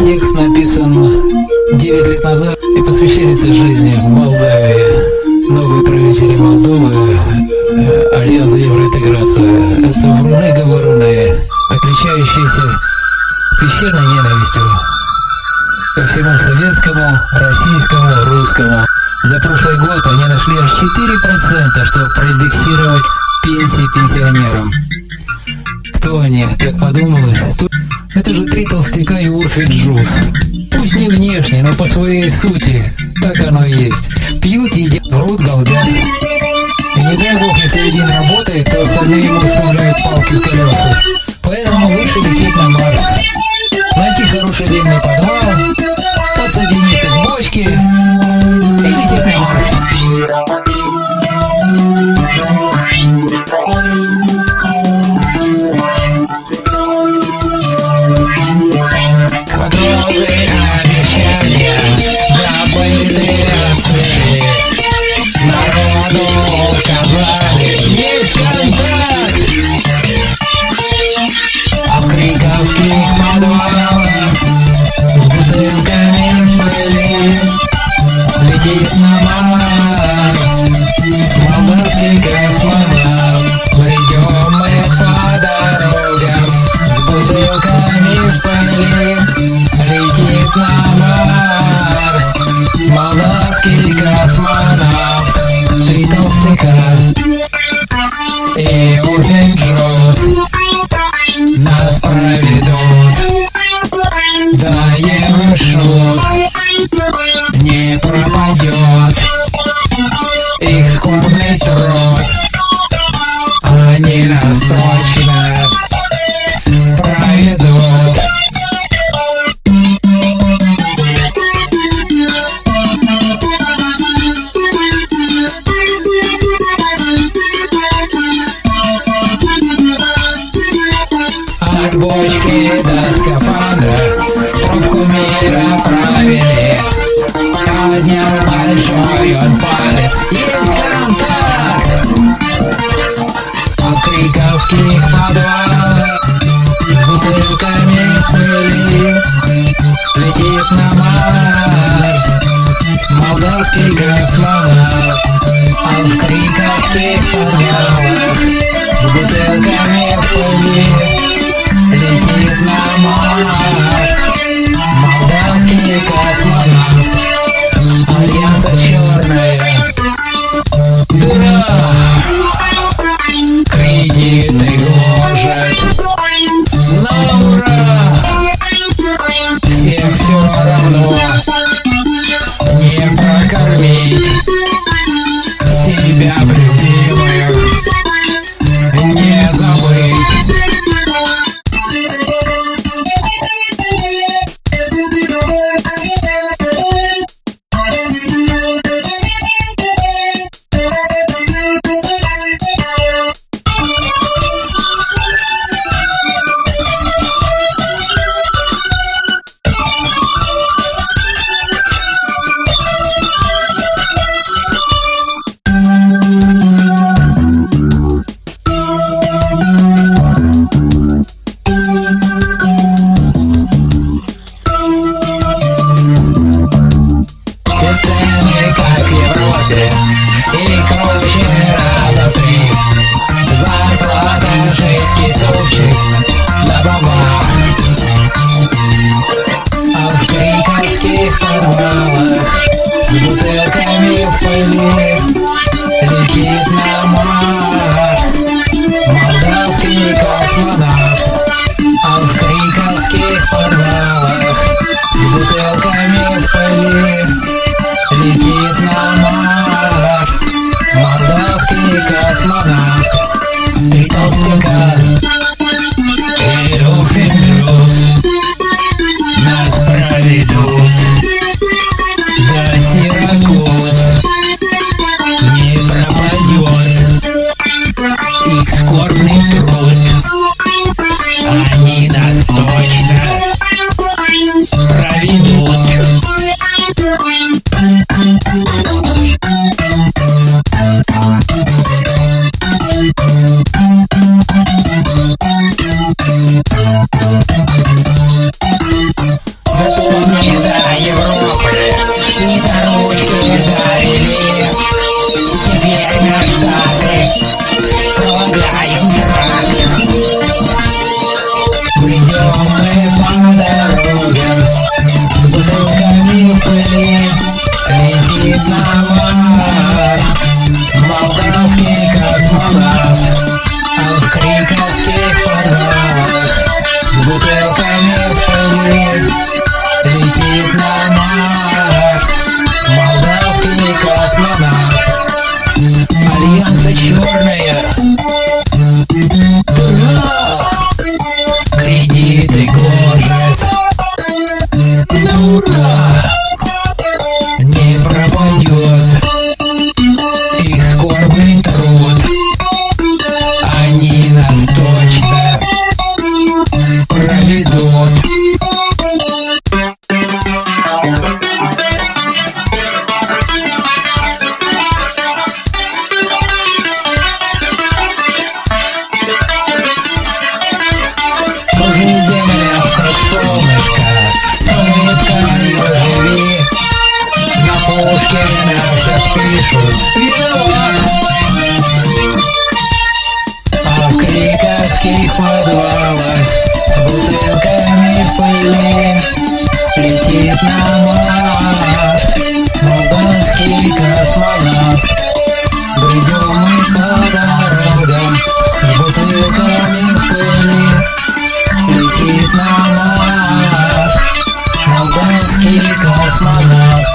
Текст написан 9 лет назад и посвящается жизни в Молдавии. Новые правители Молдовы альянс за евроинтеграцию. Это вруны-говоруны, отличающиеся пещерной ненавистью ко всему советскому, российскому, русскому. За прошлый год они нашли аж 4%, чтобы проиндексировать пенсии пенсионерам. Кто они? Так подумалось. Это же три толстяка и Урфин Джуз. Пусть не внешне, но по своей сути. Так оно и есть. Пьют, едят, врут, галдят. И не дай бог, если один работает, то остальные ему вставляют палки в колеса. Поэтому лучше лететь на Марс. Найти хороший длинный подвал, подсоединиться к бочке и лететь на Марс. Квадратные обещания, забытые цели. Народу указали, есть контакт. А в криковских подвалах пишут виноват. А в кремлевских подвалах бутылками в пыли летит на Марс молдавский космонавт. Бредем мы по дорогам с бутылками в пыли, летит на Марс молдавский космонавт.